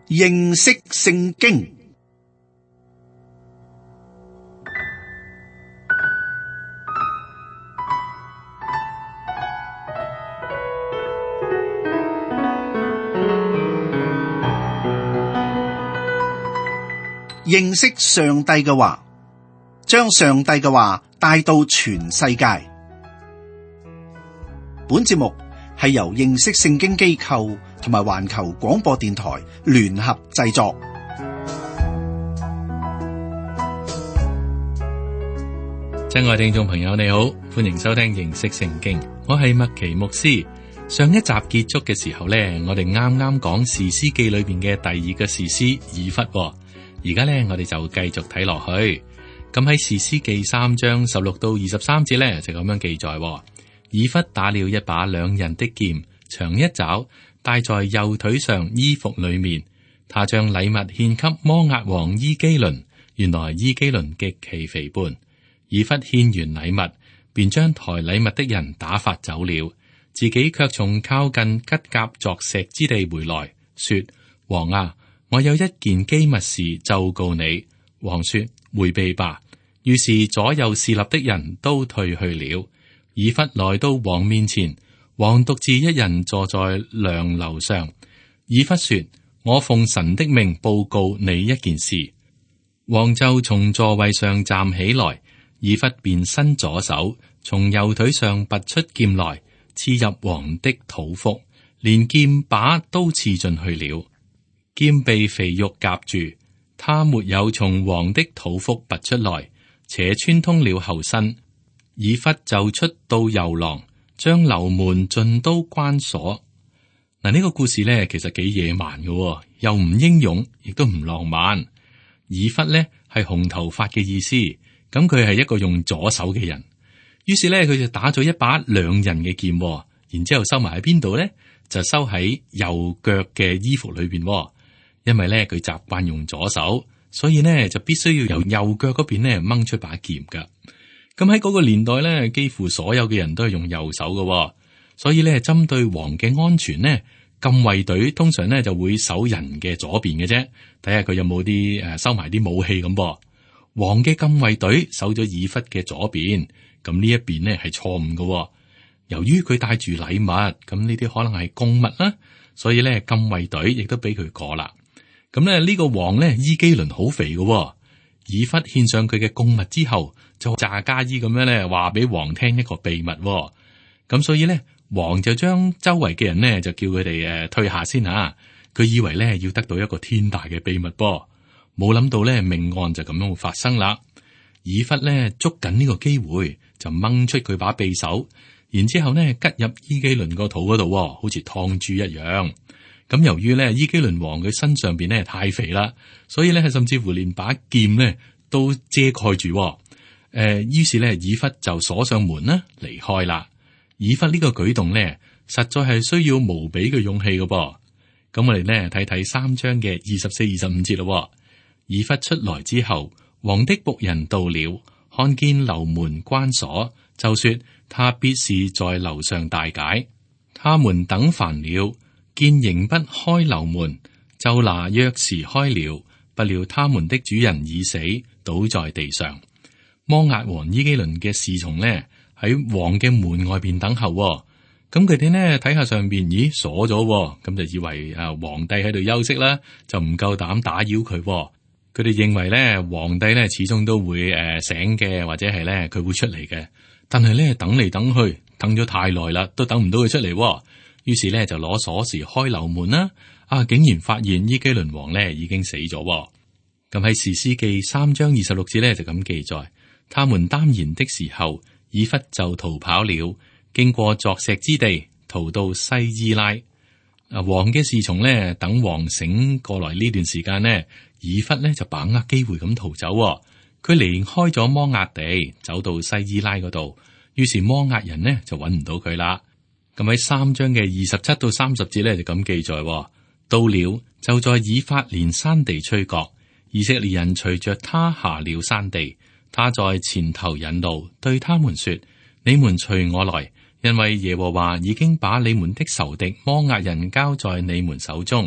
認識聖經。認識上帝嘅話，將上帝嘅話帶到全世界。本節目係由認識聖經機構同埋環球廣播電台聯合製作。 親愛聽眾朋友，你好，歡迎收聽認識聖經。我係麥奇牧師。上一集結束嘅時候呢，我哋啱啱講士師記裏邊嘅第二個士師以弗。而家呢，我哋就繼續睇落去。咁喺士師記3章16到23節呢，就咁樣記載：以弗打了一把兩刃的劍，長一肘，戴在右腿上衣服裏面。他將禮物獻給摩押王伊基倫。原來伊基倫極其肥胖。以弗獻完禮物，便將抬禮物的人打發走了，自己卻從靠近吉甲鑿石之地回來，說：王啊，我有一件機密事奏告你。王說：回避吧。於是左右侍立的人都退去了。以弗來到王面前，王獨自一人坐在涼樓上。以弗說：我奉神的命報告你一件事。王就從座位上站起來，以弗便伸左手，從右腿上拔出劍來，刺入王的肚腹，連劍把都刺進去了。劍被肥肉夾住，他沒有從王的肚腹拔出來，且穿通了後身。以弗就出到遊廊，將樓門盡都關鎖。嗱，呢個故事呢，其實幾野蠻嘅，又唔英勇，亦都唔浪漫。以弗呢係紅頭髮嘅意思，咁佢係一個用左手嘅人。於是呢，佢就打咗一把兩刃嘅劍，然之後收埋喺邊度呢？就收喺右腳嘅衣服裏邊。因為咧佢習慣用左手，所以呢就必須要由右腳嗰邊咧掹出把劍噶。咁喺嗰個年代咧，幾乎所有嘅人都係用右手噶，所以咧針對王嘅安全呢，禁衛隊通常咧就會守人嘅左邊嘅啫，睇下佢有冇啲收埋啲武器咁噃。王嘅禁衛隊守咗以弗嘅左邊，咁呢一邊呢係錯誤噶。由於佢帶住禮物，咁呢啲可能係貢物啦，所以咧禁衛隊亦都俾佢過啦。咁咧呢個王咧伊基倫好肥嘅，以弗獻上佢嘅貢物之後，就詐假意咁樣咧話俾王聽一個秘密。咁所以咧王就將周圍嘅人呢，就叫佢哋退下先吓。佢以為咧要得到一個天大嘅秘密噃，冇諗到咧命案就咁樣會發生啦。以弗咧捉緊呢個機會，就掹出佢把匕首，然之後咧吉入伊基倫個肚嗰度，好似燙豬一樣。咁由於咧伊基倫王佢身上邊咧太肥啦，所以咧甚至乎連把劍咧都遮蓋住。於是咧以弗就鎖上門啦，離開啦。以弗呢個舉動咧，實在係需要無比嘅勇氣嘅噃。咁我哋咧睇睇3章嘅24、25節咯。以弗出來之後，王的僕人到了，看見樓門關鎖，就說他必是在樓上大解。他們等煩了，見仍不開樓門，就拿鑰匙開了，不料他們的主人已死，倒在地上。摩押王伊基倫嘅侍從呢，喺王嘅門外邊等候。咁佢哋呢睇下上邊，咦鎖咗，咁就以為皇帝喺度休息啦，就唔夠膽打擾佢。佢哋認為咧皇帝咧始終都會醒嘅，或者係咧佢會出嚟嘅。但係咧等嚟等去，等咗太耐啦，都等唔到佢出嚟。於是咧就攞鎖匙開樓門啦，竟然發現伊基倫王咧已經死咗。咁喺士師記3章26節咧就咁記載，他們耽延的時候，以弗就逃跑了，經過鑿石之地，逃到西伊拉。王嘅侍從咧等王醒過來呢段時間呢，以弗咧就把握機會咁逃走。佢離開咗摩押地，走到西伊拉嗰度，於是摩押人呢就揾唔到佢啦。咁喺3章嘅27到30節咧就咁記載，到了就在以法蓮山地吹角，以色列人隨着他下了山地，他在前頭引路，對他們說：你們隨我來，因為耶和華已經把你們的仇敵摩押人交在你們手中，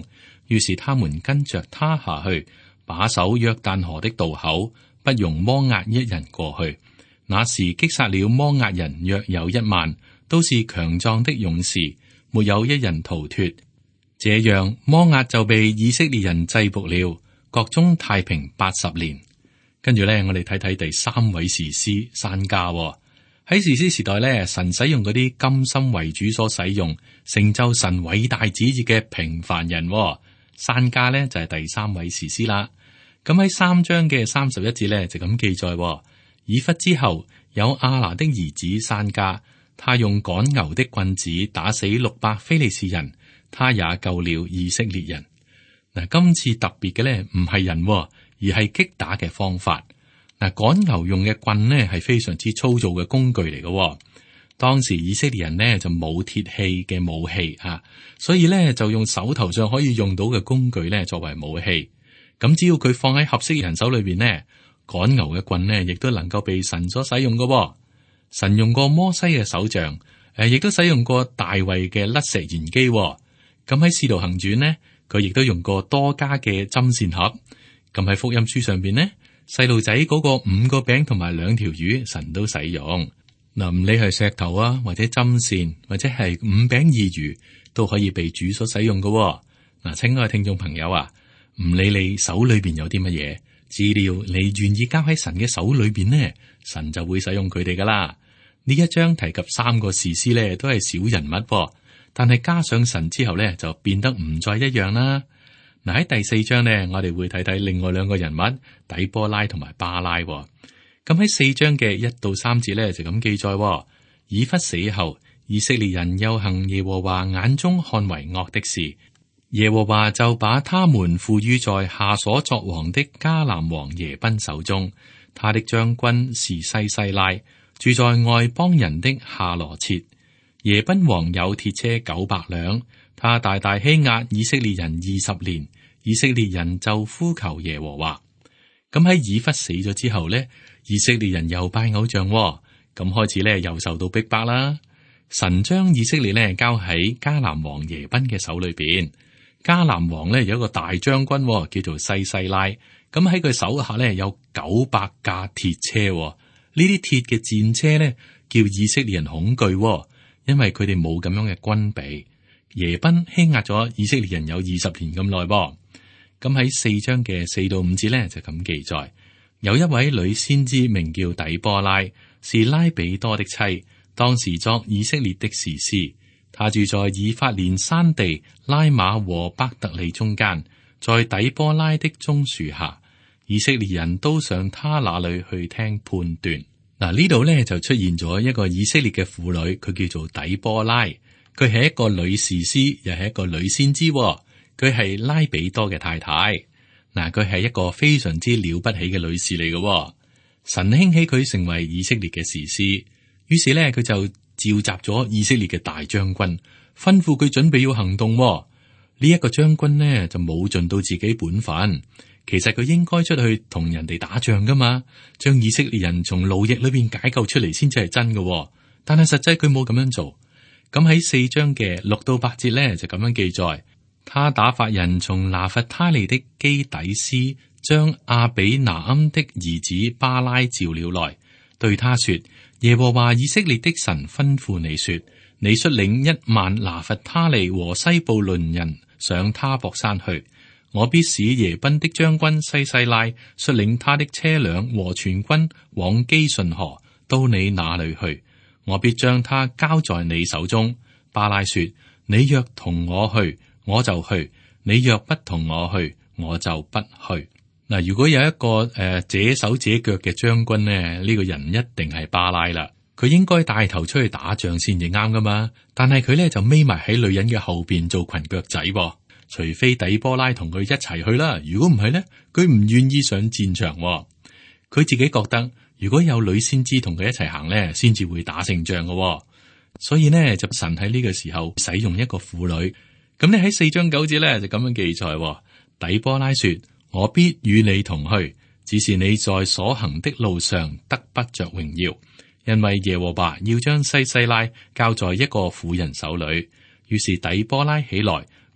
於是他們跟着他下去，把守約旦河的渡口，不容摩押一人過去。那時擊殺了摩押人約有10000，都是強壯的勇士，沒有一人逃脫。這樣摩押就被以色列人制服了，國中太平80年。跟住咧，我哋睇睇第3位士師珊迦喎。喺士師時代咧，神使用嗰啲甘心為主所使用，成就神偉大旨意嘅平凡人喎。珊迦咧就係第3位士師啦。咁喺3章嘅31節咧就咁記載喎。以弗之後有亞拿的兒子珊迦，他用趕牛的棍子打死600非利士人，他也救了以色列人。嗱，今次特別嘅咧唔係人喎，而係擊打嘅方法。嗱，趕牛用嘅棍呢係非常之粗糙嘅工具嚟嘅。當時以色列人呢就冇鐵器嘅武器啊，所以呢就用手頭上可以用到嘅工具呢作為武器。咁只要佢放喺合適人手裏邊呢，趕牛嘅棍呢亦都能夠被神所使用嘅。神用過摩西嘅手杖，亦都使用過大衛嘅甩石研機。咁喺使徒行傳呢，佢亦都用過多家嘅針線盒。咁喺福音書上邊呢，細路仔嗰個5個餅同埋2條魚，神都使用。嗱，唔理係石頭啊，或者針線，或者係5餅2魚，都可以被主所使用嘅。嗱，親愛嘅聽眾朋友啊，唔理你手裏邊有啲乜嘢，只要你願意交喺神嘅手裏邊呢，神就會使用佢哋噶啦。呢一章提及3個士師咧，都係小人物，但係加上神之後咧，就變得唔再一樣啦。嗱，喺第4章呢，我哋會睇睇另外2個人物底波拉同埋巴拉。咁喺4章嘅1到3節咧就咁記載：以弗死後，以色列人又行耶和華眼中看為惡的事，耶和華就把他們付於在夏瑣作王的迦南王耶賓手中。他的將軍是西西拉，住在外邦人的夏羅設。耶賓王有鐵車900輛。他大大欺壓以色列人20年，以色列人就呼求耶和華。咁喺以弗死咗之後呢，以色列人又拜偶像，咁開始咧又受到逼迫啦。神將以色列咧交喺迦南王耶賓嘅手裏邊。迦南王咧有一個大將軍叫做西西拉，咁喺佢手下咧有900架鐵車。呢啲鐵嘅戰車咧叫以色列人恐懼，因為佢哋冇咁樣嘅軍備。耶賓欺壓咗以色列人有20年咁耐噃。咁喺4章嘅4到5節咧就咁記載，有一位女先知名叫底波拉，是拉比多的妻，當時作以色列的士師。她住在以法蓮山地拉馬和伯特利中間，在底波拉的棕樹下，以色列人都上她那裏去聽判斷。嗱，呢度咧就出現咗一個以色列嘅婦女，佢叫做底波拉。佢係一個女士師，又係一個女先知。佢係拉比多嘅太太。嗱，佢係一個非常之了不起嘅女士嚟嘅。神興起佢成為以色列嘅士師，於是咧佢就召集咗以色列嘅大將軍，吩咐佢準備要行動。呢一個將軍呢就冇盡到自己本分，其實佢應該出去同人哋打仗噶嘛，將以色列人從奴役裏邊解救出嚟先至係真嘅。但係實際佢冇咁樣做。咁喺4章嘅6到8節咧就咁樣記載，他打發人從拿弗他利的基底斯將亞比拿庵的兒子巴拉召了來，對他說：耶和華以色列的神吩咐你說，你率領10000拿弗他利和西布倫人上他泊山去，我必使耶賓的將軍西西拉率領他的車輛和全軍往基順河到你那裏去。我必將他交在你手中。巴拉說：你若同我去，我就去；你若不同我去，我就不去。嗱，如果有一個這手這腳嘅將軍呢，呢個人一定係巴拉啦。佢應該帶頭出去打仗先至啱噶嘛。但係佢咧就匿埋喺女人嘅後邊做裙腳仔。除非底波拉同佢一齊去啦，如果唔係呢，佢唔願意上戰場。佢自己覺得。如果有女先知同佢一齊行呢，先至會打勝仗嘅。所以呢，就神喺呢個時候使用一個婦女。咁你喺4章9節呢，就咁樣記載，底波拉說：我必與你同去，只是你在所行的路上得不着榮耀，因為耶和華要將西西拉交在一個婦人手裏。於是底波拉起來，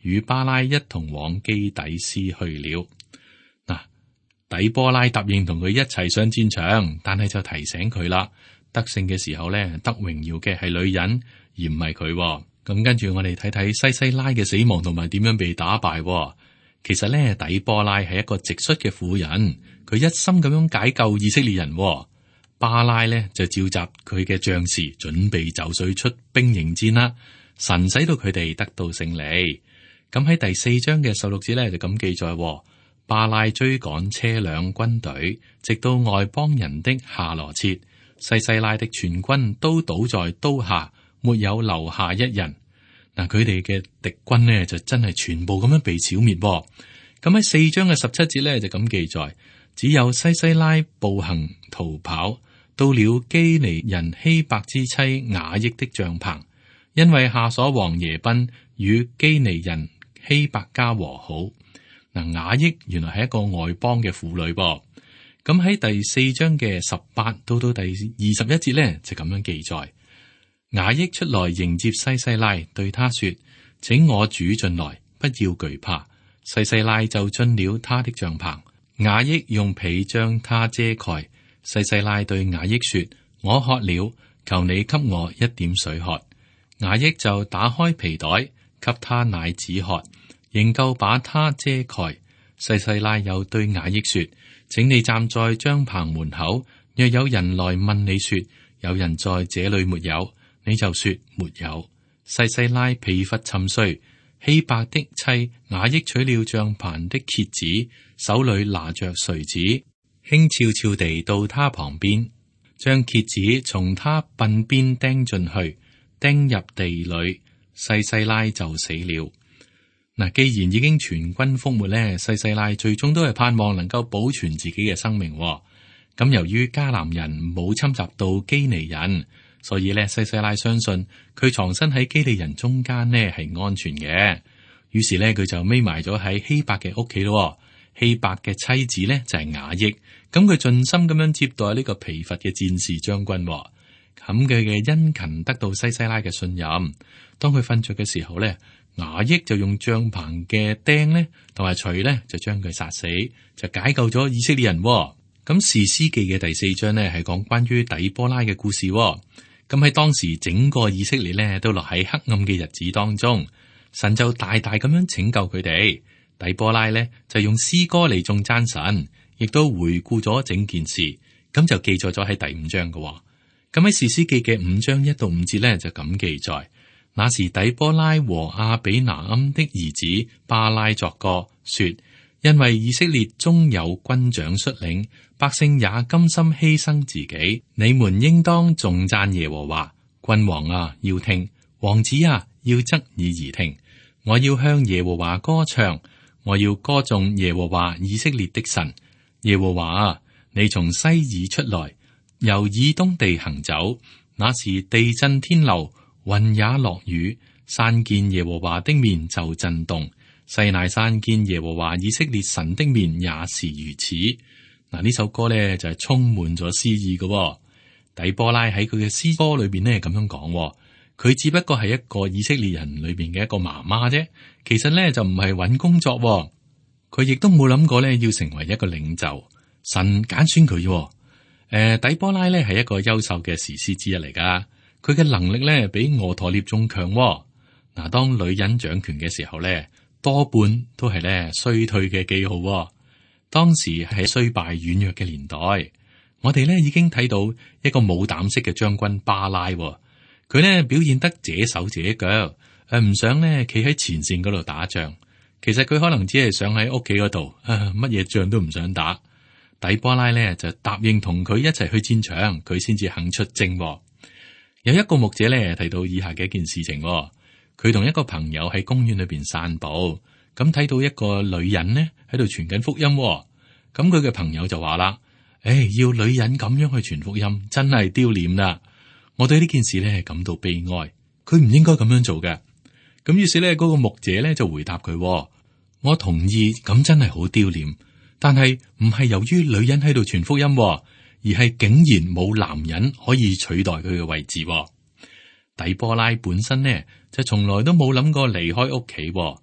與巴拉一同往基底斯去了。嗱，底波拉答應同佢一齊上戰場，但係就提醒佢啦，得勝嘅時候咧，得榮耀嘅係女人，而唔係佢。咁跟住我哋睇睇西西拉嘅死亡同埋點樣被打敗。其實咧，底波拉係一個直率嘅婦人，佢一心咁樣解救以色列人。巴拉咧就召集佢嘅將士，準備就緒出兵迎戰啦。神使到佢哋得到勝利。咁喺第4章嘅16節咧就咁記載，巴拉追趕車輛軍隊，直到外邦人的夏羅設，西西拉的全軍都倒在刀下，沒有留下一人。嗱，佢哋嘅敵軍呢就真係全部咁樣被剿滅。咁喺4章嘅17節咧就咁記載，只有西西拉步行逃跑，到了基尼人希伯之妻雅億的帳篷，因為夏瑣王耶賓與基尼人希伯家和好。嗱，雅億原來係一個外邦嘅婦女噃。咁喺第4章嘅18到第21節咧就咁樣記載，雅億出來迎接西西拉，對他說：請我主進來，不要懼怕。西西拉就進了他的帳篷，雅億用被將他遮蓋。西西拉對雅億說：我渴了，求你給我一點水喝。雅億就打開皮袋，給他奶子喝，仍舊把他遮蓋。西西拉又對雅億說：請你站在帳篷門口，若有人來問你說：有人在這裏沒有？你就說沒有。西西拉疲乏沉睡，希伯的妻雅億取了帳篷的橛子，手裏拿着錘子，輕悄悄地到他旁邊，將橛子從他鬢邊釘進去，釘入地裏，西西拉就死了。嗱，既然已經全軍覆沒咧，西西拉最終都係盼望能夠保存自己嘅生命。咁由於迦南人冇侵襲到基尼人，所以咧西西拉相信佢藏身喺基尼人中間呢係安全嘅。於是咧佢就匿埋咗喺希伯嘅屋企咯。希伯嘅妻子咧就係雅億，咁佢盡心咁樣接待呢個疲乏嘅戰士將軍。咁佢嘅殷勤得到西西拉嘅信任。當佢瞓着嘅時候咧，雅億就用帳篷嘅釘咧同埋錘咧就將佢殺死，就解救咗以色列人。咁士師記嘅第4章呢係講關於底波拉嘅故事。咁喺當時整個以色列咧都落喺黑暗嘅日子當中，神就大大咁樣拯救佢哋。底波拉咧就用詩歌嚟頌讚神，亦都回顧咗整件事，咁就記載咗喺第5章嘅。咁喺士師記嘅5章1到5節咧就咁記載：那時底波拉和亞比拿暗的兒子巴拉作歌，說：因為以色列中有軍長率領，百姓也甘心犧牲自己，你們應當頌讚耶和華。君王啊，要聽；王子啊，要側耳而聽。我要向耶和華歌唱。我要歌頌耶和華以色列的神。耶和華啊，你從西珥出來，由以東地行走。那時地震天漏，雲也落雨，山見耶和華的面就震動。西乃山見耶和華以色列神的面也是如此。嗱，呢首歌咧就係充滿咗詩意嘅。底波拉喺佢嘅詩歌裏邊咧咁樣講，佢只不過係一個以色列人裏邊嘅一個媽媽啫。其實咧就唔係搵工作，佢亦都冇諗過咧要成為一個領袖。神揀選佢。底波拉咧係一個優秀嘅士師之一嚟噶，佢嘅能力咧比俄陀聶仲強。嗱，當女人掌權嘅時候咧，多半都係咧衰退嘅記號。當時係衰敗軟弱嘅年代，我哋咧已經睇到一個冇膽識嘅將軍巴拉，佢咧表現得這手這腳，唔想咧企喺前線嗰度打仗。其實佢可能只係想喺屋企嗰度，乜嘢仗都唔想打。底波拉咧就答應同佢一齊去戰場，佢先至肯出征。有一個牧者咧提到以下嘅一件事情，佢同一個朋友喺公園裏邊散步，咁睇到一個女人呢喺度傳緊福音。咁佢嘅朋友就話啦：要女人咁樣去傳福音，真係丟臉啦！我對呢件事咧感到悲哀，佢唔應該咁樣做嘅。咁於是咧，嗰個牧者咧就回答佢：我同意，咁真係好丟臉，但係唔係由於女人喺度傳福音，而係竟然冇男人可以取代佢嘅位置。底波拉本身呢就從來都冇諗過離開屋企，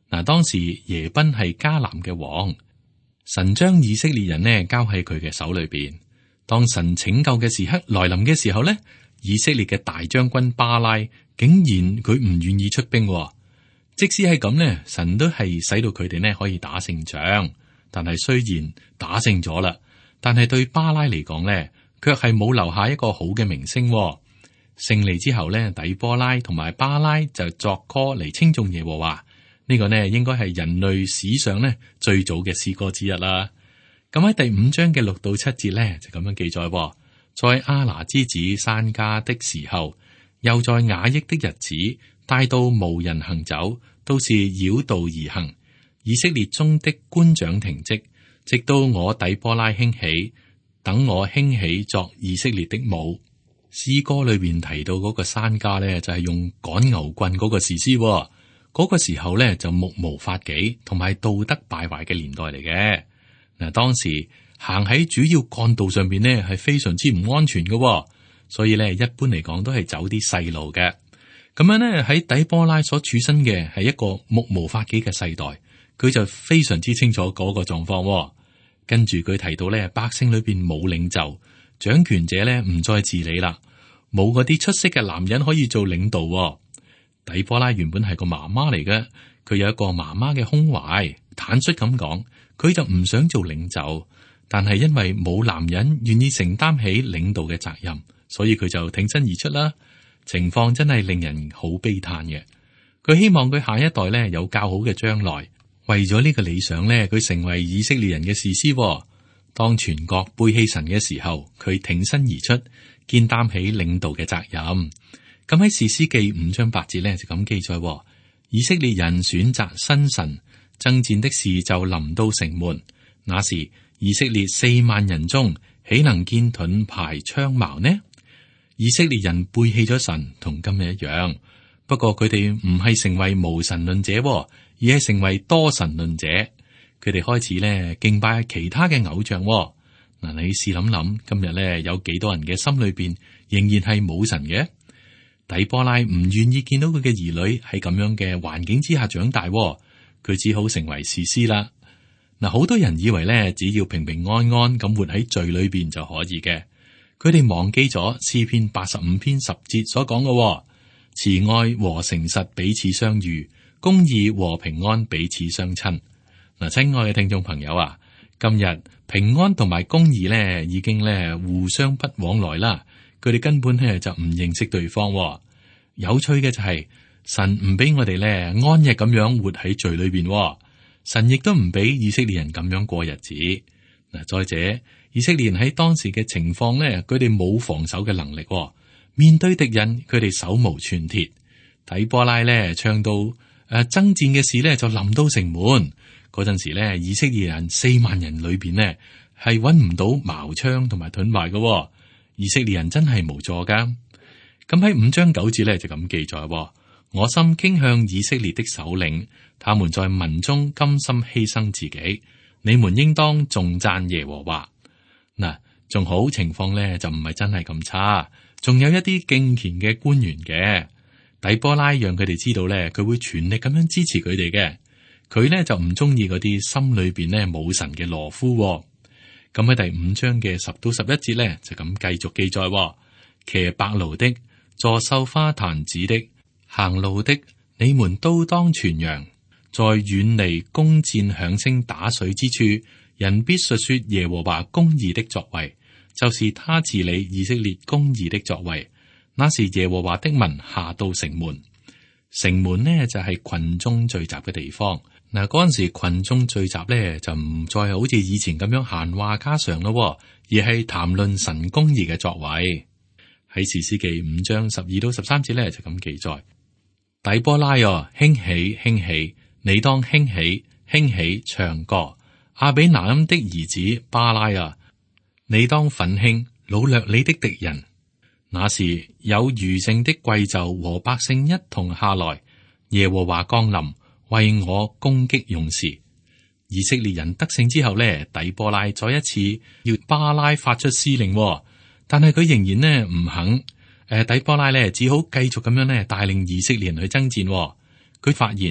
嗱，當時耶賓係迦南嘅王，神將以色列人呢交喺佢嘅手裏邊。當神拯救嘅時刻來臨嘅時候呢，以色列嘅大將軍巴拉竟然佢唔願意出兵。即使係咁呢，神都係使到佢哋呢可以打勝仗。但係雖然打勝咗啦，但係對巴拉嚟講呢，卻係冇留下一個好嘅名聲。勝利之後呢，底波拉同埋巴拉就作歌嚟稱頌耶和華。呢個呢應該係人類史上呢最早嘅詩歌之一啦。咁喺第5章嘅6到7節呢，就咁樣記載：在亞拿之子珊迦的時候，又在雅億的日子，帶到無人行走，都是繞道而行。以色列中的官長停職，直到我底波拉興起，等我興起作以色列的母。詩歌裏邊提到嗰個珊迦呢，就係用趕牛棍嗰個士師。嗰個時候呢，就目無法紀同埋道德敗壞嘅年代嚟嘅。嗱，當時行喺主要幹道上邊呢，係非常之唔安全嘅，所以呢，一般嚟講都係走啲細路嘅。咁樣呢，喺底波拉所處身嘅係一個目無法紀嘅世代，佢就非常之清楚嗰個狀況。跟住佢提到呢，百姓裏邊冇領袖，掌權者呢唔再治理啦，冇嗰啲出色嘅男人可以做領導。底波拉原本係個媽媽嚟嘅，佢有一個媽媽嘅胸懷，坦率咁講，佢就唔想做領袖，但係因為冇男人願意承擔起領導嘅責任，所以佢就挺身而出啦。情況真係令人好悲嘆嘅。佢希望佢下一代呢有較好嘅將來，為咗呢個理想呢，佢成為以色列人嘅士師。當全國背棄神嘅時候，佢挺身而出，肩擔起領導嘅責任。咁喺士師記5章8節呢，就咁記載：以色列人選擇新神，爭戰的事就臨到城門。那時以色列4萬人中，豈能見盾牌槍矛呢？以色列人背棄咗神，同今日一樣。不過佢哋唔係成為無神論者，而係成為多神論者。佢哋開始呢敬拜其他嘅偶像。嗱，你試諗諗，今日呢有幾多人嘅心裏邊仍然係冇神嘅？底波拉唔願意見到佢嘅兒女喺咁樣嘅環境之下長大，佢只好成為士師啦。嗱，好多人以為咧，只要平平安安咁活喺罪裏邊就可以嘅，佢哋忘記咗詩篇85篇10節所講嘅，慈愛和誠實彼此相遇，公義和平安彼此相親。嗱，親愛嘅聽眾朋友啊，今日平安同埋公義咧已經咧互相不往來啦。佢哋根本咧就唔認識對方。有趣嘅就係神唔俾我哋咧安逸咁樣活喺罪裏邊，神亦都唔俾以色列人咁樣過日子。嗱，再者，以色列人喺當時嘅情況咧，佢哋冇防守嘅能力，面對敵人，佢哋手無寸鐵。底波拉咧唱到爭戰嘅事咧就臨到城門嗰陣時咧，以色列人4萬人裏邊呢係揾唔到矛槍同埋盾牌嘅。以色列人真係無助噶，咁喺5章9節咧就咁記載：我心傾向以色列的首領，他們在民中甘心犧牲自己，你們應當頌讚耶和華。嗱，仲好情況咧就唔係真係咁差，仲有一啲敬虔嘅官員嘅。底波拉讓佢哋知道咧，佢會全力咁樣支持佢哋嘅。佢咧就唔中意嗰啲心裏邊咧冇神嘅懦夫。咁喺第5章嘅10到11節咧，就咁繼續記載：騎白驢的、坐繡花毯子的、行路的，你們都當傳揚。在遠離弓箭響聲打水之處，人必述說耶和華公義的作為，就是他治理以色列公義的作為。那時耶和華的民下到城門，城門呢就係群眾聚集嘅地方。嗱，嗰陣時群眾聚集咧，就唔再好似以前咁樣閒話家常咯，而係談論神公義嘅作為。喺士師記5章12到13節咧就咁記載：底波拉啊，興起興起，你當興起興起唱歌；亞比拿音的兒子巴拉啊，你當奮興擄掠你的敵人。那時有餘剩的貴胄和百姓一同下來，耶和華降臨，為我攻擊勇士。以色列人得勝之後呢，底波拉再一次要巴拉發出司令，但係佢仍然呢唔肯。底波拉呢只好繼續咁樣呢帶領以色列人去爭戰。佢發現佢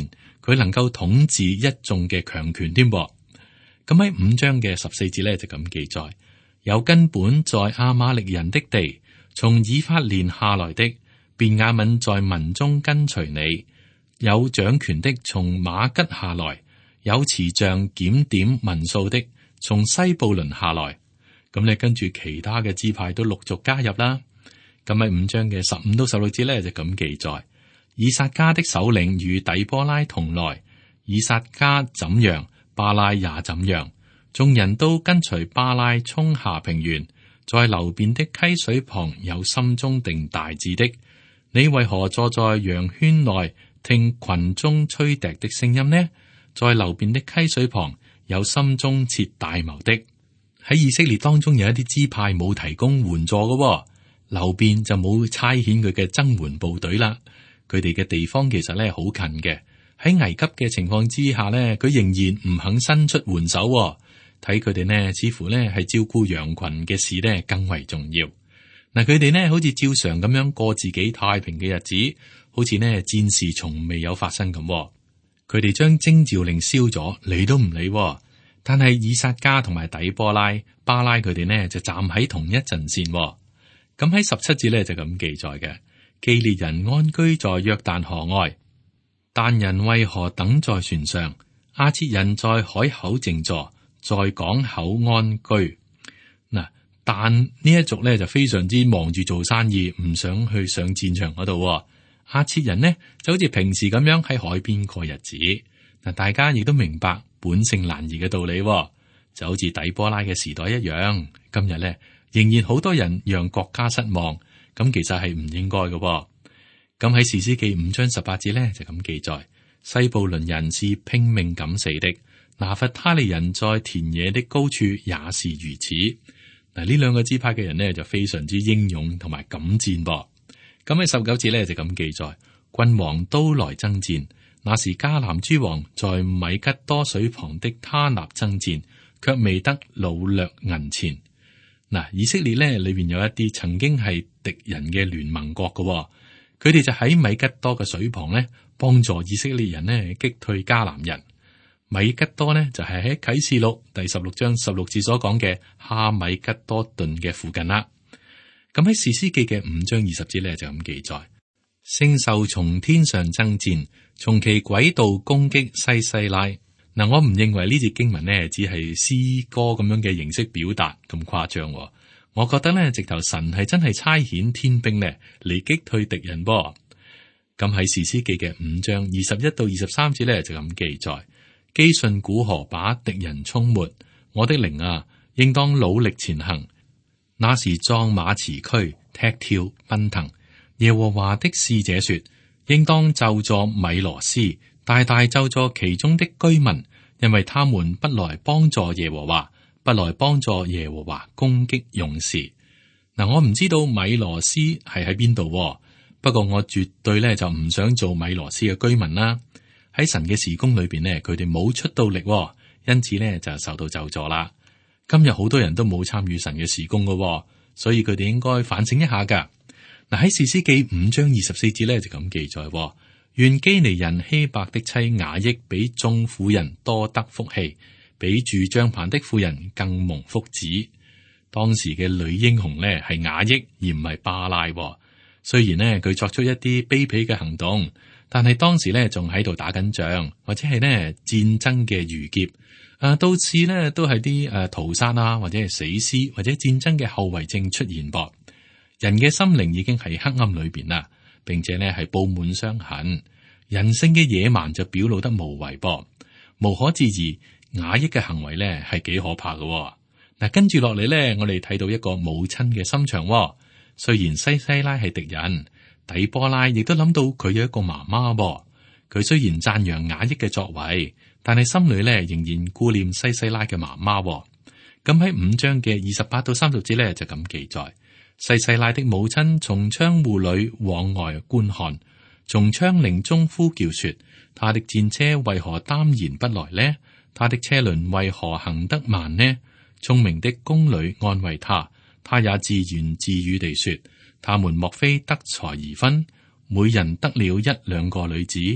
佢能夠統治一眾嘅強權添噃。咁喺5章嘅14節咧就咁記載：有根本在亞瑪力人的地，從以法蓮下來的，便雅憫在民中跟隨你；有掌權的從馬吉下來，有持杖檢點民數的從西布倫下來。咁你跟住其他嘅支派都陸續加入啦。咁喺5章嘅15到16節咧就咁記載：以撒家的首領與底波拉同來，以撒家怎樣，巴拉也怎樣。眾人都跟隨巴拉衝下平原，在流便的溪水旁有心中定大志的。你為何坐在羊圈內聽群中吹笛的聲音呢？在流便的溪水旁有心中設大謀的。喺以色列當中有一啲支派冇提供援助嘅，流便就冇差遣佢嘅增援部隊啦。佢哋嘅地方其實咧好近嘅，喺危急嘅情況之下咧，佢仍然唔肯伸出援手。睇佢哋呢，似乎咧係照顧羊群嘅事咧更為重要。嗱，佢哋呢好似照常咁樣過自己太平嘅日子，好似呢戰事從未有發生咁。佢哋將徵召令燒咗，理都唔理。但係以撒家同埋底波拉、巴拉佢哋呢就站喺同一陣線。咁喺17節咧就咁記載嘅：基列人安居在約旦河外，但人為何等在船上？亞設人在海口靜坐，在港口安居。嗱，但呢一族咧就非常之忙住做生意，唔想去上戰場嗰度。亞設人呢就好似平時咁樣喺海邊過日子。嗱，大家亦都明白本性難移嘅道理，就好似底波拉嘅時代一樣。今日咧仍然好多人讓國家失望，咁其實係唔應該嘅。咁喺士師記5章18節咧就咁記載：西布倫人是拼命敢死的，拿弗他利人在田野的高處也是如此。嗱，呢兩個支派嘅人呢，就非常之英勇同埋敢戰噃。咁喺19節咧就咁記載：君王都來爭戰。那時迦南諸王在米吉多水旁的他納爭戰，卻未得擄掠銀錢。嗱，以色列咧裏邊有一啲曾經係敵人嘅聯盟國嘅，佢哋就喺米吉多嘅水旁咧幫助以色列人呢擊退迦南人。米吉多呢就係喺啟示錄第16章16節所講嘅哈米吉多頓嘅附近啦。咁喺士師記嘅5章20節咧就咁記載：星宿從天上爭戰，從其軌道攻擊西西拉。嗱，我唔認為呢節經文呢只係詩歌咁樣嘅形式表達咁誇張。我覺得呢，直頭神係真係差遣天兵呢嚟擊退敵人噃。咁喺士師記嘅5章21到23節咧就咁記載：基順古河把敵人沖沒，我的靈啊，應當努力前行。那時壯馬馳驅，踢跳奔騰。耶和華的使者說：應當咒詛米羅斯，大大咒詛其中的居民，因為他們不來幫助耶和華，不來幫助耶和華攻擊勇士。嗱，我唔知道米羅斯係喺邊度，不過我絕對咧就唔想做米羅斯嘅居民啦。喺神嘅事工裏邊呢，佢哋冇出到力，因此呢就受到咒詛啦。今日好多人都冇參與神嘅事工噶，所以佢哋應該反省一下噶。嗱，喺士師記5章24節咧就咁記載：願基尼人希伯的妻雅億比眾婦人多得福氣，比住帳棚的婦人更蒙福祉。當時嘅女英雄呢係雅億而唔係巴拉。雖然呢佢作出一啲卑鄙嘅行動，但係當時呢仲喺度打緊仗，或者係呢戰爭嘅餘劫。到次呢都係啲屠殺啊，或者係死屍，或者戰爭嘅後遺症出現噃。人嘅心靈已經喺黑暗裏邊啦，並且呢係布滿傷痕。人性嘅野蠻就表露得無遺噃，無可置疑。雅億嘅行為呢係幾可怕嘅。嗱，跟住落嚟呢，我哋睇到一個母親嘅心腸。雖然西西拉係敵人，底波拉亦都諗到佢有一個媽媽。佢雖然讚揚雅億嘅作為，但係心裏呢仍然顧念西西拉嘅媽媽。咁喺5章嘅28到30節呢，就咁記載：西西拉的母親從窗戶裏往外觀看，從窗棂中呼叫說：他的戰車為何耽延不來呢？他的車輪為何行得慢呢？聰明的宮女安慰他，他也自言自語地說：他們莫非得財而分，每人得了1-2個女子？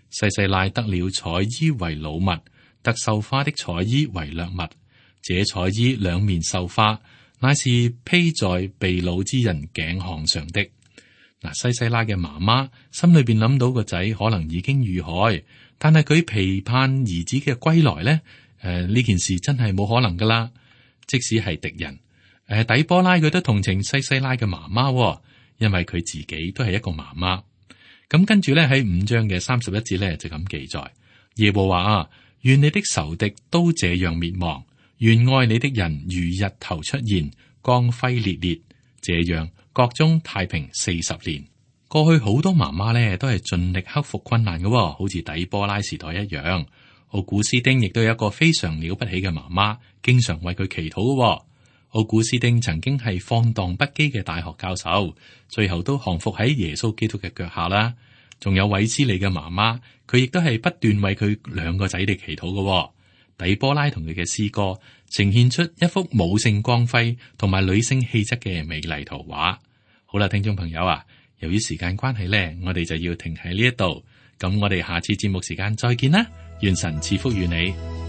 西西拉得了彩衣為擄物，得繡花的彩衣為掠物。這彩衣兩面繡花，乃是披在被擄之人頸項上的。嗱，西西拉嘅媽媽心裏邊諗到個仔可能已經遇害，但係佢期盼兒子嘅歸來呢？呢件事真係冇可能噶啦。即使係敵人，底波拉佢都同情西西拉嘅媽媽，因為佢自己都係一個媽媽。咁跟住咧喺5章嘅31節咧就咁記載：耶和華啊，願你的仇敵都這樣滅亡，願愛你的人如日頭出現，光輝烈烈，這樣國中太平40年。過去好多媽媽咧都係盡力克服困難嘅，好似底波拉時代一樣。奧古斯丁亦都有一個非常了不起嘅媽媽，經常為佢祈禱嘅。奧古斯丁曾經係放蕩不羈嘅大學教授，最後都降服喺耶穌基督嘅腳下啦。仲有韋斯利嘅媽媽，佢亦都係不斷為佢2個仔嚟祈禱嘅。底波拉同佢嘅詩歌呈現出一幅母性光輝同埋女性氣質嘅美麗圖畫。好啦，聽眾朋友啊，由於時間關係呢，我哋就要停喺呢一度。咁我哋下次節目時間再見啦，願神賜福與你。